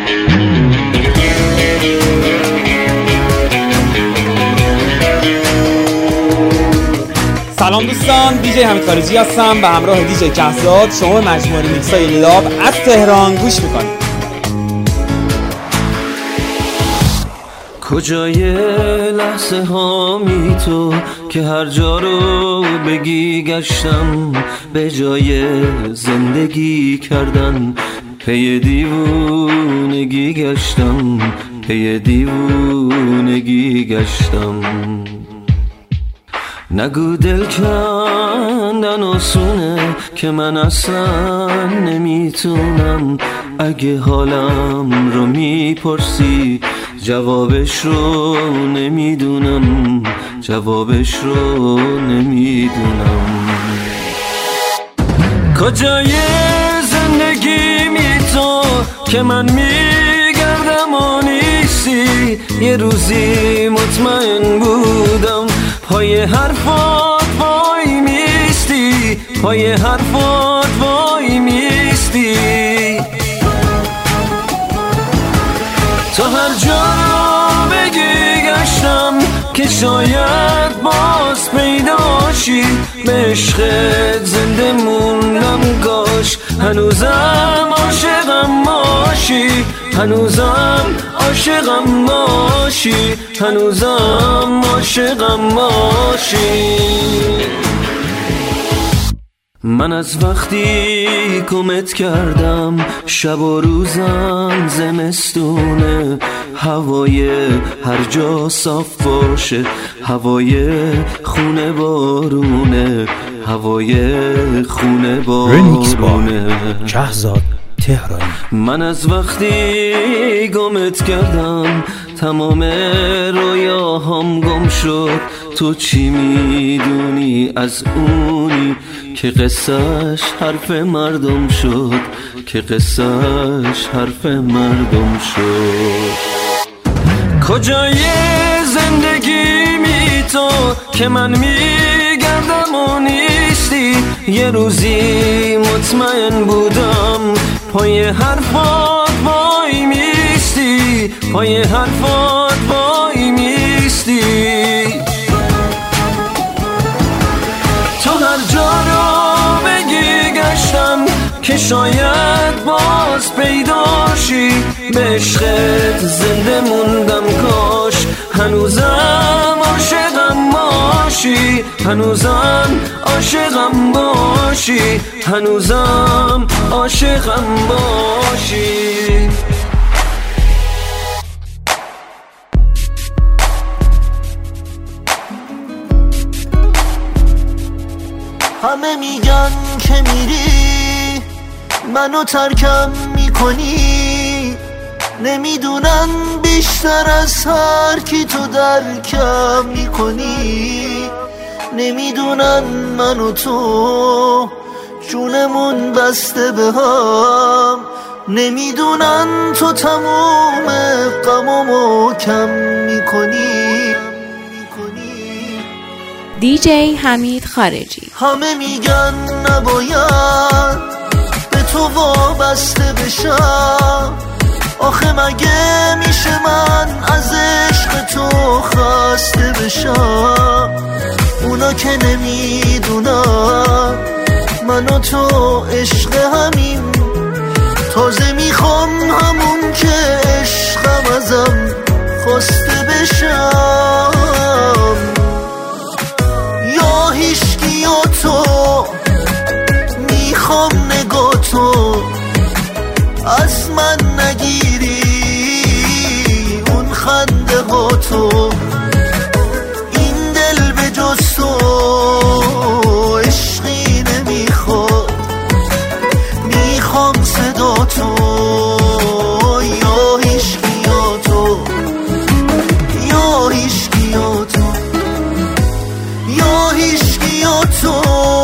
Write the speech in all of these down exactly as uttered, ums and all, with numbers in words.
سلام دوستان، دیجی حمید خارجی هستم و همراه دیجی کهزاد شما به مجموعه میکسای لاب از تهران گوش میکنید. کجای لحظه هامی تو که هر جا رو بگی گشتم، به جای زندگی کردن پی دیوونگی گشتم، پی دیوونگی گشتم. نگو دل کندن آسونه که من اصلا نمیتونم. اگه حالم رو میپرسی جوابش رو نمیدونم، جوابش رو نمیدونم. کجای زندگی می تو که من میگردم و نیستی؟ یه روزی مطمئن بودم پای حرفات وای میستی، پای حرفات وای میستی. تا هر جا رو بگی گشتم که شاید باز پیداشی، به عشقت زنده موندم کاش هنوزم عاشقم باشی، هنوزم عاشقم باشی، هنوزم عاشقم باشی. من از وقتی کمت کردم شب و روزم زمستونه، هوای هر جا صاف باشه، هوای خونه بارونه، هوای خونه بارونه. کهزاد تهرانی. من از وقتی گمت کردم تمام رویاهام گم شد. تو چی میدونی از اونی که قصهش حرف مردم شد، که قصهش حرف مردم شد. کجای زندگی می تو که من میگردم و نیستی؟ یه روزی مطمئن بودم پای حرفات وای میستی، پای حرفات وای میستی. تو هر جا رو بگی گشتم که شاید باز پیداشی، به عشقت زنده موندم کاش هنوزم عاشقم باشی، هنوزم عاشقم باشی، هنوزم عاشقم باشی. همه میگن که میری منو ترکم میکنی، نمیدونن بیشتر از هر کی تو درکم میکنی. نمیدونن من و تو جونمون بسته به هم، نمیدونن تو تموم غمامو کم میکنی. دیجی حمید خارجی. همه میگن نباید به تو وابسته بشم، آخه مگه میشه من از عشق تو خسته بشم؟ اونا که نمیدونن من و تو عشق همین، تازه میخوام همون که عشقم ازم خواسته بشم. یا هیچکی یا تو میخوام نگاه تو از من نگیری، اون خنده ها تو، این دل به جز تو عشقی نمیخواد، میخوام صدا تو. یا هیچکی یا تو، یا هیچکی یا تو، یا هیچکی یا تو،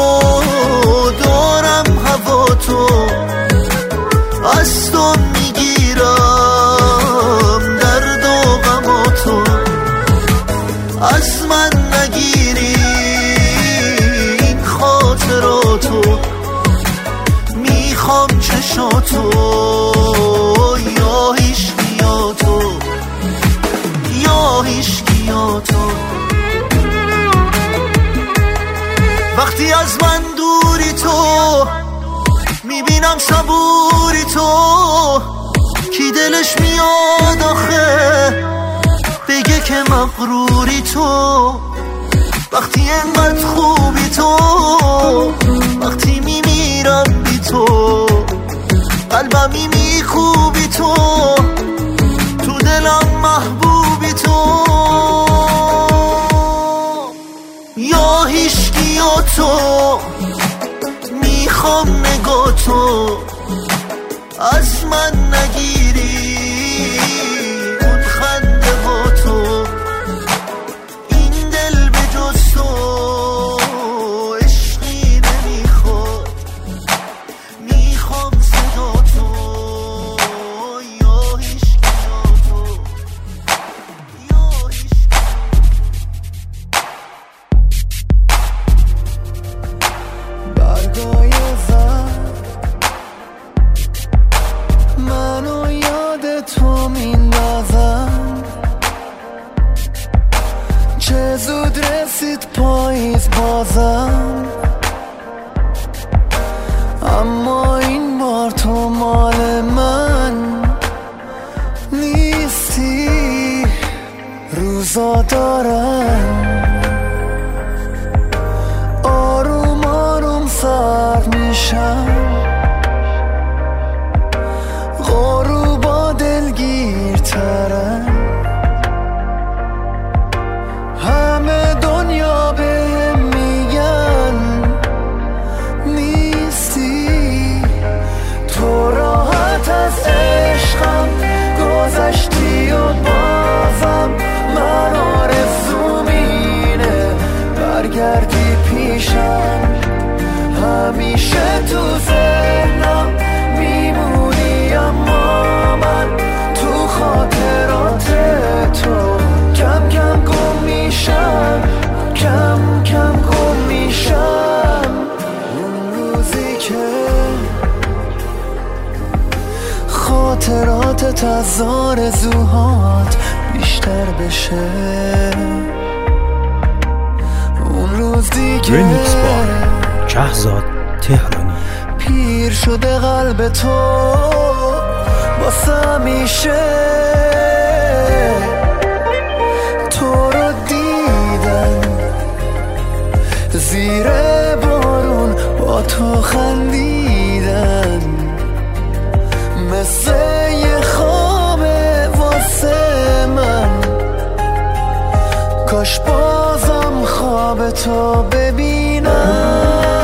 دارم هوا تو، از تو میگیرم درد و غم تو، از من نگیری این خاطراتو، میخوام چشاتو. یا هیچ میگیرم صبوری تو، کی دلش میاد آخه بگه که مغروری تو، وقتی انقدر خوبی تو، وقتی میمیرم بی تو، قلبمی میکوبی تو، تو دلم محبوبی تو، یا هیشکی یا تو، میخوام نگاه تو از من نگیری اون خنده با تو، این دل به جز تو عشقی نمیخواد، میخوام صدا تو، یا هیشکی یا تو، یا هیشکی. برگای منو یاد تو میندازم، چه زود رسید پاییز بازم، اما این بار تو مال من نیستی. روزا دارم آروم آروم سرد میشم، غروبا دلگیرترم، همه دنیا بهم میگن نیستی. تو راحت از عشقم گذشتی و بازم من آرزوم اینه برگردی پیشم، همیشه تو ذهنم میمونی، اما من تو خاطرات تو کم کم گم میشم، کم کم گم میشم. اون روزی که خاطراتت از آرزوهات بیشتر بشه، اون روزی که ریمیکس با شهزاد تهرانی، پیر شده قلب تو واسه همیشه، تو رو دیدن زیر بارون با تو خندیدن، مثل یه خوابه واسه من، کاش بازم خواب تو ببینم.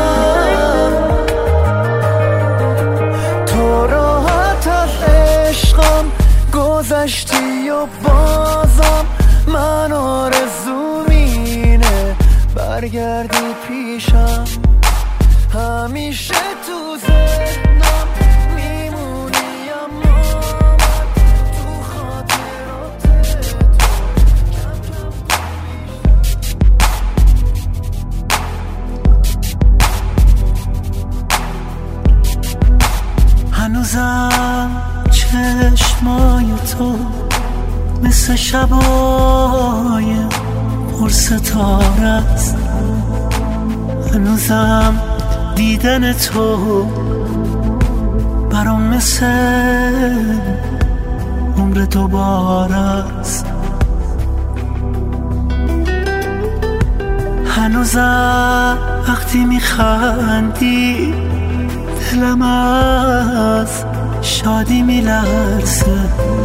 تو راحت از عشقم گذشتی و بازم من آرزوم اینه برگردی پیشم، همیشه تو ذهنم میمونی، اما من تو خاطرات تو هنوزم چشمای تو مثل شبای پر ستاره است، هنوزم دیدن تو برام مثل عمر دوباره است، هنوزم وقتی میخندی دلم از شادی میلرزه،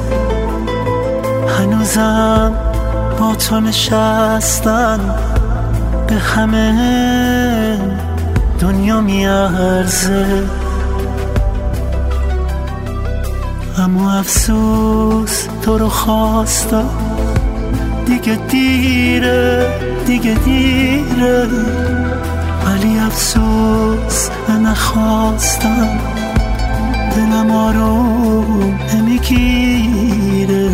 هنوزم با تو نشستن به همه دنیا میارزه، اما افسوس تو رو خواستم دیگه دیره، دیگه دیره، ولی افسوس من نخواستم، دلم آروم نمیگیره،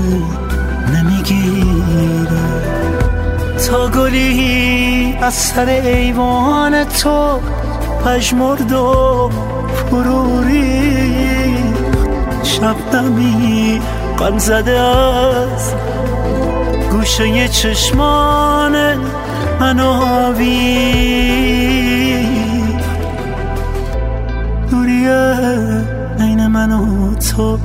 نمیگیره. تا گلی از سر ایوان تو پژمرد و فروری، شبنمی غم زده از گوشه چشمان من آبی، دوریه من و تو،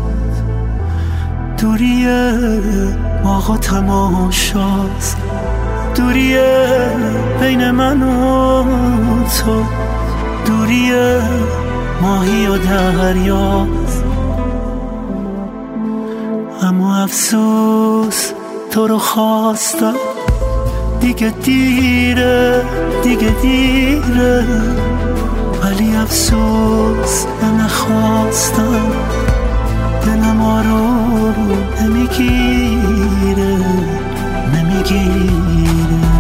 دوری باغ و تماشاست، دوری بین من و تو، دوری ماهی و دریاست. اما افسوس تو رو خواستم، دیگه دیره دیگه دیره، ولی افسوس نخواستم، دلم آروم نمیگیره نمیگیره.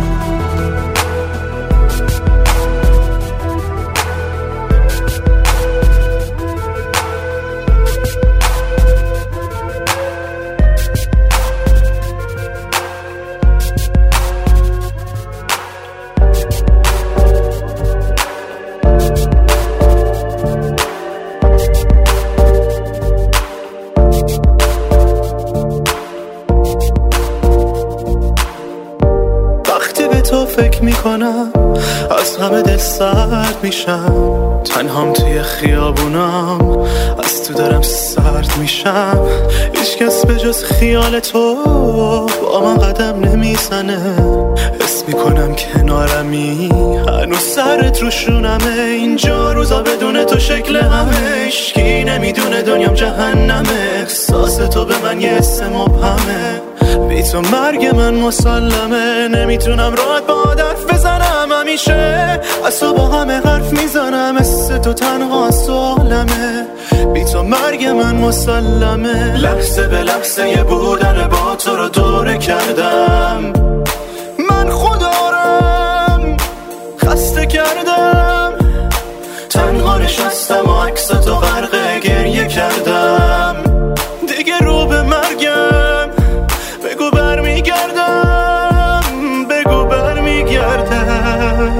فکر میکنم از همه دل سرد میشم، تنهام توی خیابونم از تو دارم سرد میشم. هیچ کس به جز خیال تو با من قدم نمیزنه، حس میکنم کنارمی هنوز سرت روشونمه. اینجا روزا بدون تو شکل همه، هیچکی نمیدونه دنیام جهنمه. احساس تو به من یه حس مبهمه، بی تو مرگ من مسلمه. نمیتونم راحت با حرف بزنم، همیشه از تو با همه حرف میزنم. مثل تو تنها سوالمه، بی تو مرگ من مسلمه. لحظه به لحظه یه بودن با تو رو دوره کردم، من خودارم خسته کردم. تنها نشستم و عکس تو غرق گریه کردم. دیگه رو به مرگم بگو برمیگردم، بگو برمیگردم.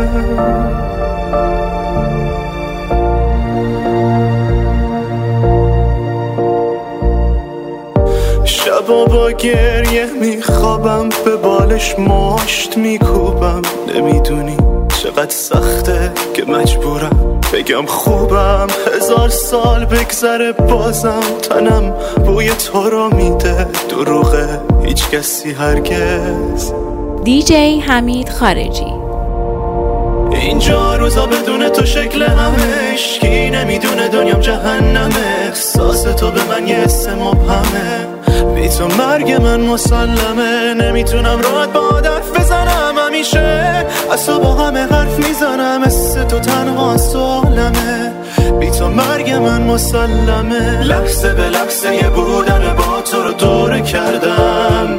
شبا با گریه میخوابم، به بالش مشت میکوبم. نمیدونی چقدر سخته که مجبورم بگم خوبم. هزار سال بگذره بازم تنم بوی تو رو میده. دروغه هیچ کسی هرگز. دیجی حمید خارجی. اینجا روزا بدون تو شکل همه، هیچکی نمیدونه دنیام جهنمه. احساس تو به من یه حس مبهمه، بی تو مرگ من مسلمه. نمیتونم راحت با حرف بزنم، همیشه از تو با همه حرف میزنم. مثل تو تنها سوالمه، بی تو مرگ من مسلمه. لحظه به لحظه یه بودن با تو رو دوره کردم.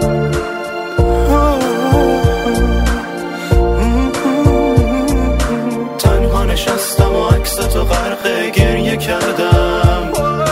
تنها نشستم و عکس تو غرق گریه کردم.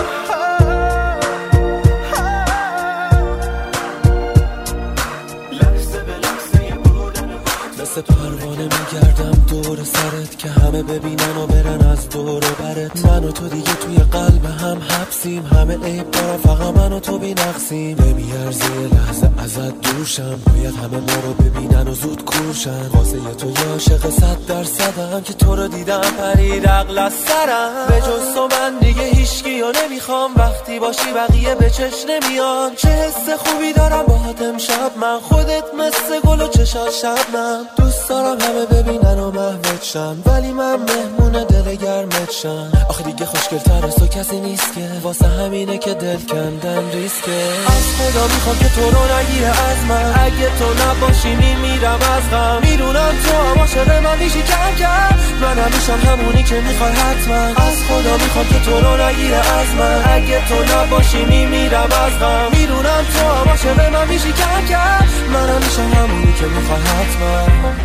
مثل پروانه میگردم دور سرت که همه ببینن و برن از دور و برت. من و تو دیگه توی قلب هم حبسیم، همه عیب دارن فقط من و تو بی نقصیم. نمیارزه لحظه ازت دورشم، باید همه ما رو ببینن و زود کورشن. واسه تو یه عاشق صد درصدم که تو رو دیدم پرید عقل از سرم. به جز تو من دیگه هیچکی رو نمیخوام، وقتی باشی بقیه به چش نمیان. چه حس خوبی دارم باهات امشب من، خودت مثل گل و چشات شبنم. دوست دارم همه ببینن و محوت شن، ولی من مهمون دل گرمت شن. آخه دیگه خوشگل‌تر از تو کسی نیست که، واسه همینه که دل کندن ریسکه. از خدا میخوام که تو رو نگیره از من، اگه تو نباشی میمیرم از غم. میدونم تو هم عاشق من میشی کم کم، من همیشم همونی که میخوای حتما. از خدا میخوام که تو رو نگیره از من، اگه تو نباشی میمیرم از غم. میدونم تو هم عاشق من میشی کم کم، من همیشم همونی که میخوای حتما.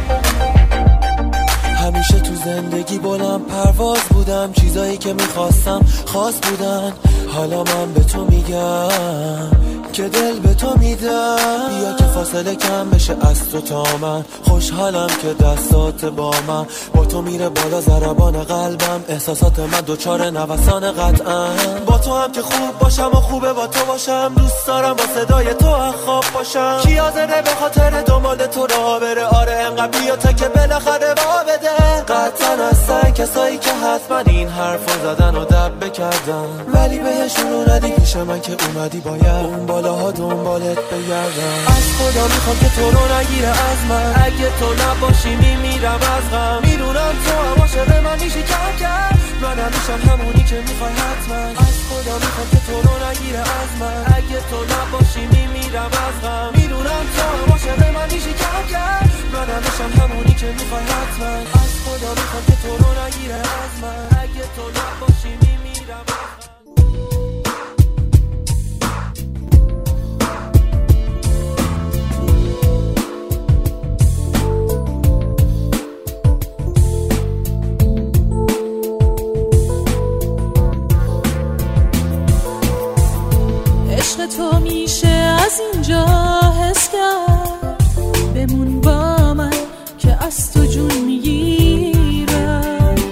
همیشه تو زندگی بلند پرواز بودم، چیزایی که میخواستم خاص بودن. حالا من به تو میگم که دل به تو میدم، بیا که فاصله کم بشه از تو تا من. خوشحالم که دستات با من، با تو میره بالا ضربان قلبم. احساسات من دوچار نوسان قطعا. با تو هم که خوب باشم و خوبه با تو باشم. دوست دارم با صدای تو خواب باشم. کی حاضره به خاطر دنبال تو راه بره؟ آره انقدر بیا تا که بالاخره وا بده. قطعا هستن کسایی که حتما این حرفو زدن و دب بکردن، ولی بهشون رو ندی پیش من که اومدی باید اون بالاها دنبالت بگردم. از خدا میخوام که تو رو نگیره از من، اگه تو نباشی میمیرم از غم. میدونم تو هم عاشق من میشی کم کرد، منم میشم همونی که میخوای حتما. از خدا میخوام که تو رو نگیره از من، اگه تو نباشی میمیرم از غم. میدونم تو هم عاشق من میشی کم کرد، منم میشم همونی که میخوای حتما. از خدا میخوام که تو رو نگیره از من، اگه تو نباشی میمیرم از غم. عشق تو میشه از اینجا حس کرد، بمون با من که از تو جون میگیرم.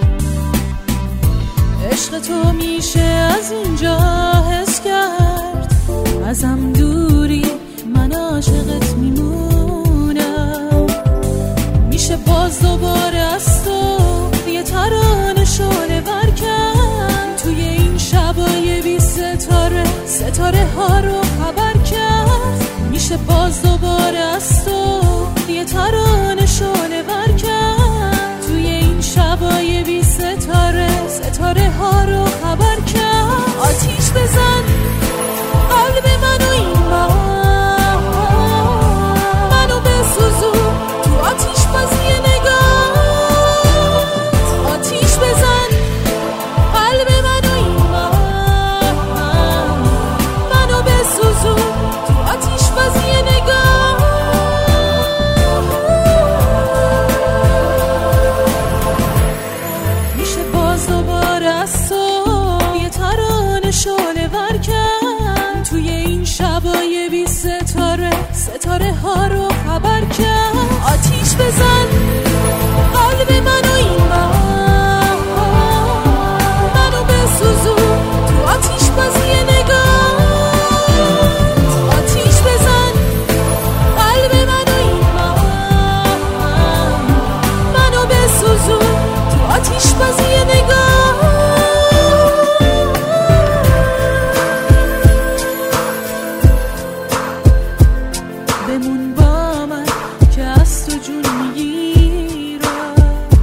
عشق تو میشه از اینجا حس کرد، ازم دوری من عاشقت میمونم. میشه باز دوباره از تو یه ترانه شعله ور کرد، توی این شبای بی ستاره ستاره ها رو خبر کرد. میشه باز دوباره از تو یه ترانه شعله ور کرد، توی این شبای بی ستاره ستاره ها رو خبر کرد. آتیش بزن قلب منو این بار، منو بسوزون تو آتیش بازی نگاه. آتیش بزن قلب منو این بار، منو بسوزون تو آتیش بازی نگاه. میشه باز دوباره از تو یه ترانه شعله ور کرد، توی این شبای بی ستاره ستاره ها رو خبر کرد. آتیش بزن قلب منو این بار، منو بسوزون تو آتیش بازی نگاه. آتیش بزن قلب منو این بار، منو بسوزون تو آتیش بازی نگاه. بمون با من که از تو جون میگیرم.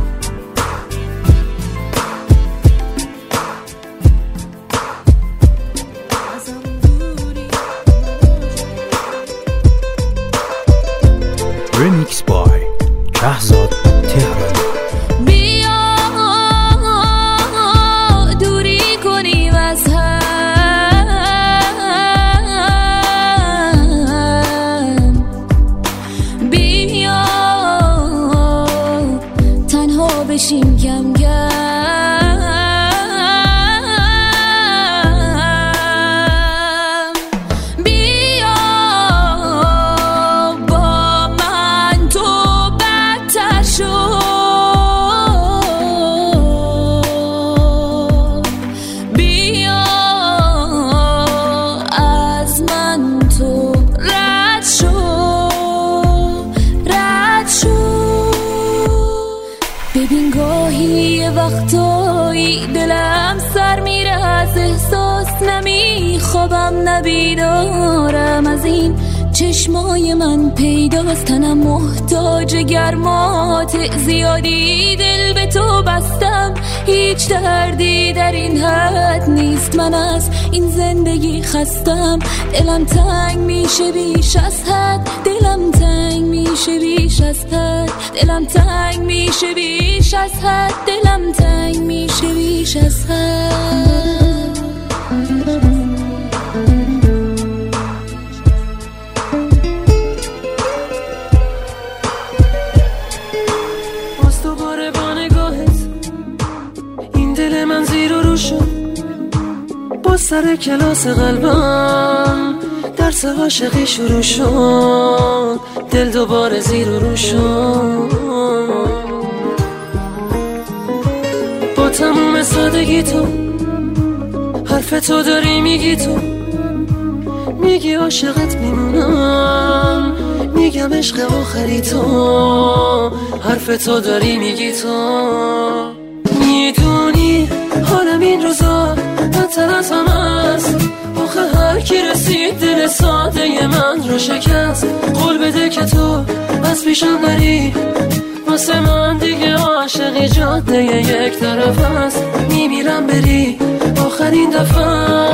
ازم دوری Remix by شهزاد تهرانی. بیا دوری کنیم از هم، بیا تنها بشیم کم کم. بیا با من تو بدتر شو، بیا از من تو رد شو، رد شو. ببین گاهی یه وقتایی دلم سر میره از احساس، نمیخوابم نبیدارم از این چشمای من پیداست. تنم محتاج گرمات زیادی، دل به تو بستم هیچ دردی در این حد نیست. من از این زندگی خستم، دلم تنگ میشه بیش از حد، دلم تنگ میشه بیش از حد، دلم تنگ میشه بیش از حد، دلم تنگ میشه بیش از حد. باز دوباره با نگاهت این دل من زیر و رو شد، با سر کلاس قلبم درس واسه عاشقی شروع شد، دل دوباره زیر و رو شد. با تموم سادگی تو حرف تو داری میگی، تو میگی عاشقت میمونم، میگم عشق آخری تو، حرف تو داری میگی. تو میدونی حالم این روزا بدتر از همه است، آخه هر کی رسید دل ساده من رو شکست. قول بده که تو از پیشم نری، واسه من دیگه عاشقی جاده یک طرف است. میمیرم بری آخرین دفعه،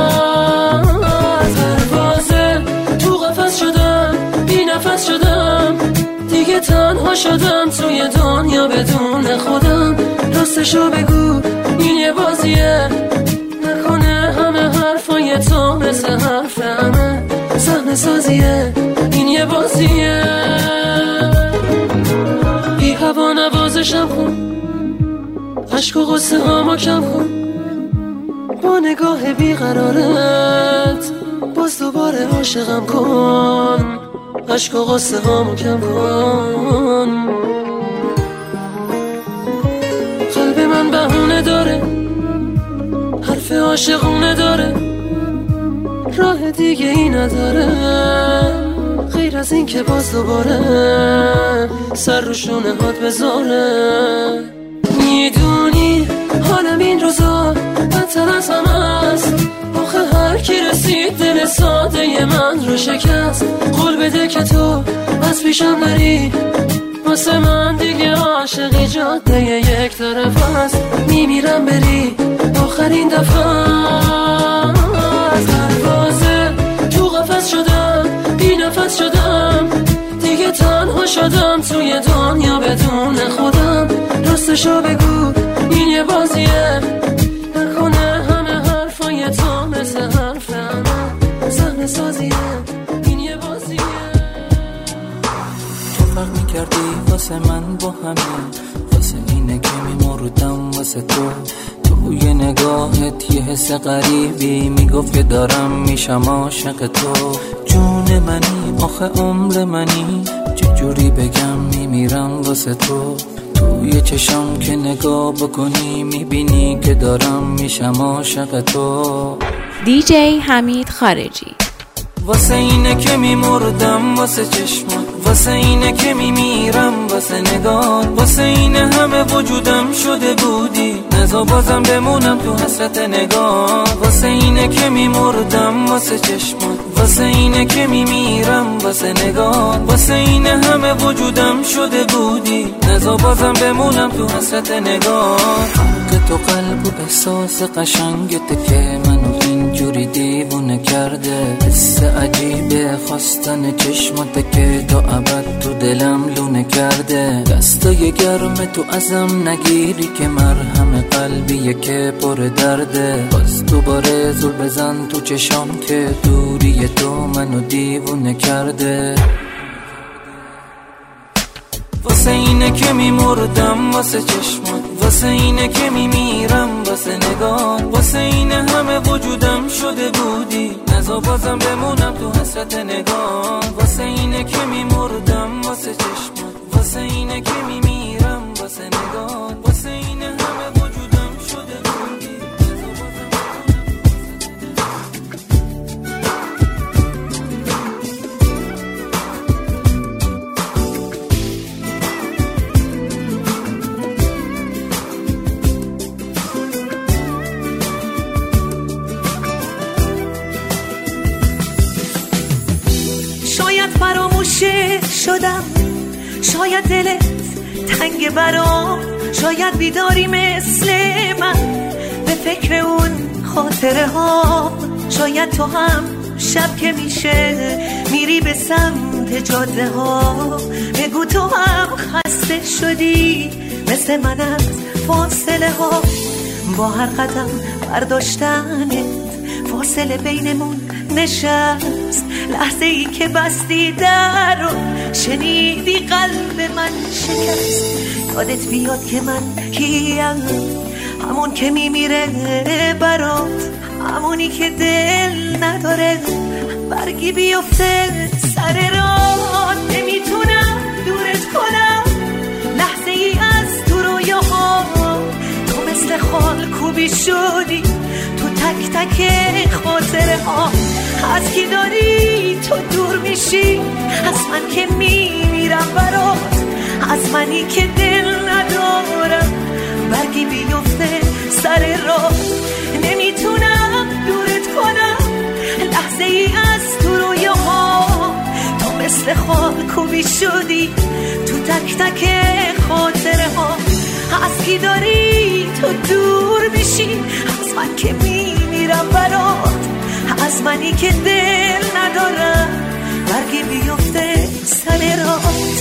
پروازه تو قفس شدم، بی نفس شدم، دیگه تنها شدم توی دنیا بدون خودم. راستشو بگو این یه بازیه، نکنه همه حرفای تو مثل حرف همه صحنه سازیه. این یه بازیه، بی هوا نوازشم کن، عشق و غصه هامو کم کن، با نگاه بیقرارت باز دوباره عاشقم کن، عشق و غصه هامو کم کن. قلب من بهونه داره، حرف عاشقونه داره، راه دیگه ای نداره غیر از این که باز دوباره سر رو شونه هات بذاره. میدونی حالم این روزا بدتر از همه است، آخه هر کی رسید دل ساده من رو شکست. قول بده که تو از پیشم نری، واسه من دیگه عاشقی جاده یک طرف است. میمیرم بری آخرین دفعه، پروازه تو قفس شدم، بی نفس شدم، دیگه تنها شدم توی دنیا بدون خودم. راستشو بگو این یه بازیه، نکنه همه حرفای تو مثل حرف همه صحنه سازیه. این یه بازیه. تو فرق میکردی واسه من با همه، واسه اینه که میمردم واسه تو. توی نگاهت یه حس غریبی میگفت که دارم میشم عاشق تو. جون منی آخه عمر منی، چجوری بگم میمیرم واسه تو. توی چشم که نگاه بکنی میبینی که دارم میشم عاشق تو. دی جی حمید خارجی. واسه اینه که میمردم واسه چشمات، واسه اینه که میمیرم واسه نگاه، واسه اینه همه وجودم شده بودی، نزا بازم بمونم تو حسرت نگاه. واسه اینه که میمردم واسه چشمات، واسه اینه که میمیرم واسه نگاه، واسه اینه همه وجودم شده بودی، نزا بازم بمونم تو حسرت نگاه. که تو قلب و احساس قشنگت که منو اینجوری دیوونه کرده، حس عجیبه خواستن چشمات که تا ابد تو دلم لونه کرده. دستای گرم تو ازم نگیری که مرهم قلبیه که پر درده. باز دوباره زل بزن تو چشام که دوری تو منو دیوونه کرده. واسه اینه که میمردم واسه چشمات، واسه اینه که میمیرم واسه نگاه، واسه اینه همه وجودم شده بودی، نزا بازم بمونم تو حسرت نگاه. واسه اینه که میمردم واسه چشمات، واسه اینه که میمیرم واسه نگاه، واسه اینه همه وجودم شده بودی، نزا بازم فراموشه شدم، شاید دلت تنگ برام، شاید بیداری مثل من به فکر اون خاطره ها، شاید تو هم شب که میشه میری به سمت جاده ها، بگو تو هم خسته شدی مثل من از فاصله ها، با هر قدم برداشتنت فاصله بینمون نشست، لحظه ای که بستی در رو شنیدی قلب من شکست، یادت بیاد که من کیم، همون که میمیره برات، همونی که دل نداره برگی بیفته سر راه، نمیتونم دورت کنم لحظه ای از تو رویاها. تو مثل خال کوبی شدی تو تک تک خاطره ها. از کی داری تو دور میشی؟ از من که میمیرم برات، از منی که دل ندارم برگی بیفته سر راه. نمیتونم دورت کنم لحظه ای از تو رویاها. تو مثل خال کوبی شدی تو تک تک خاطره ها. از کی داری تو دور میشی؟ از من که میمیرم برات، از منی که دل ندارم برگی بیفته سر راه.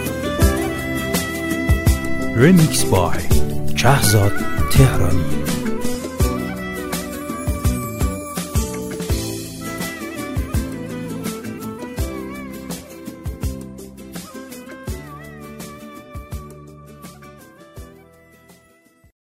رمیکس بای شهرزاد تهرانی.